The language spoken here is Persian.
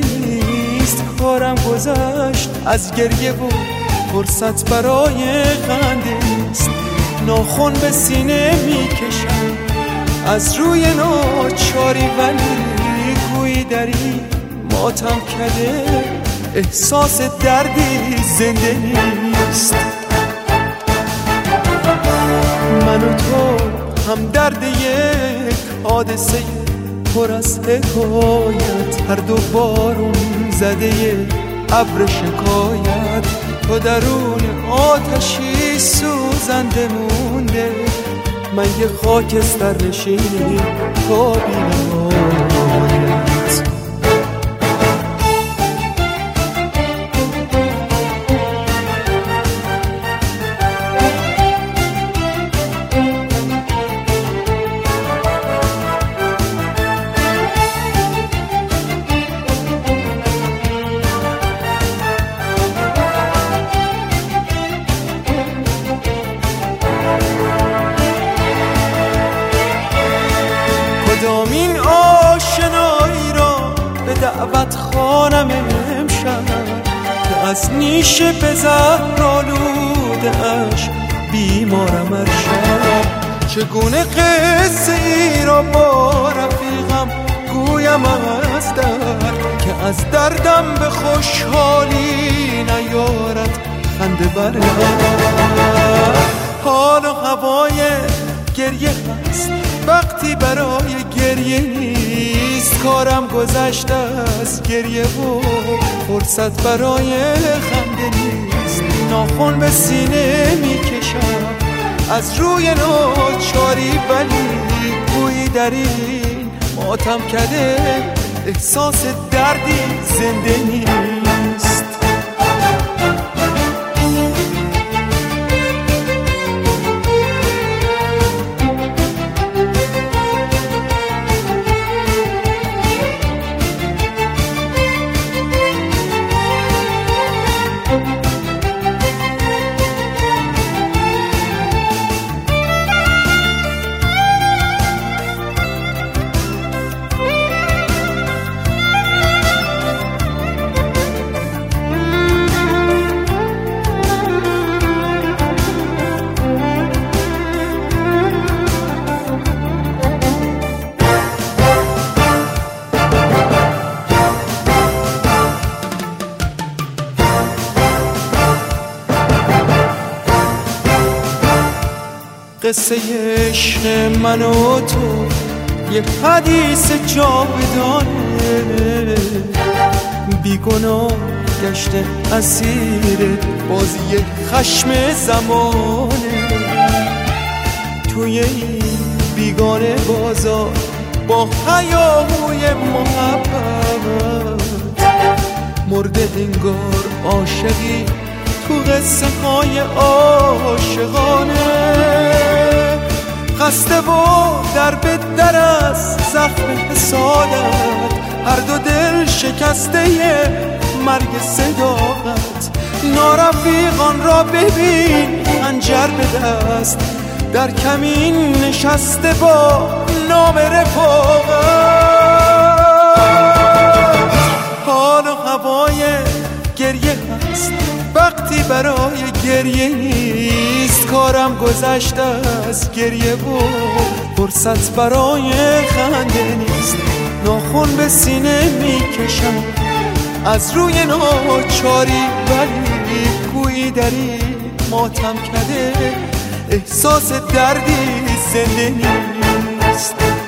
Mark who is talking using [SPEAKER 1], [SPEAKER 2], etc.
[SPEAKER 1] نیست. کارم گذشت از گریه و فرصت برای خنده نیست. ناخن به سینه میکشم از روی ناچاری، ولی گویی دری ماتم کده، احساس دردی زنده نیست. من و تو هم درد یک حادثه پر از حکایت، هر دو بارون زده ابر شکایت. تو درون آتشی سوزنده مونده، من یه خاکستر نشین تا بی‌نهایت. کدامین آشنایی را به دعوت خوانم امشب، که از نیشه به زهر آلوده اش بیمارم ارشب. چگونه قصه ای را با رفیقم گویم از در، که از دردم به خوشحالی نیارد خنده بر حال و هوای گریه هست وقتی برای گریه نیست. کارم گذشته از گریه و فرصت برای خنده نیست. ناخن به سینه میکشم از روی ناچاری، ولی گویی در این ماتم کده، احساس دردی زنده نیست. قصه عشق من و تو یه حدیث جاودانه، بیگناه گشته اسیر بازی خشم زمانه. توی این بیگانه بازار با هیاهوی محبت، مرده انگار عاشقی تو قصه های عاشقانه. خسته و در به در از زخم حسادت، هر دو دل شکسته مرگ صداقت. نارفیقان را ببین خنجر به دست، در کمین نشسته با نام رفاقت. حال و هوای گریه هست وقتی برای گریه نیست. کارم گذشته از گریه و فرصت برای خنده نیست. ناخن به سینه میکشم از روی ناچاری، ولی گویی در این ماتم کده، احساس دردی زنده نیست.